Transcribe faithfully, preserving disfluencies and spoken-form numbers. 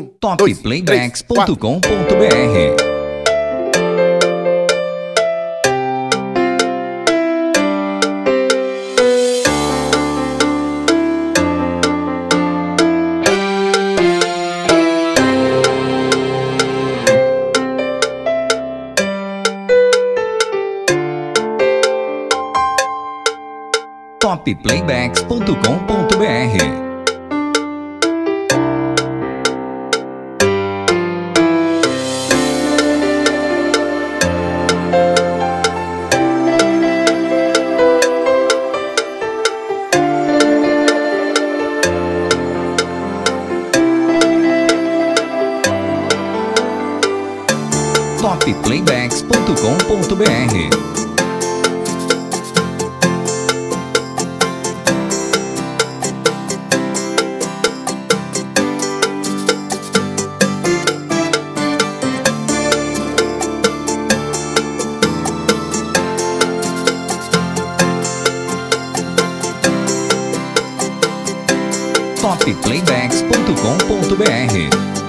Um, dois, Topplaybacks três, ponto com ponto br. Topplaybacks ponto com ponto br. Topplaybacks ponto com ponto br. Topplaybacks ponto com ponto br.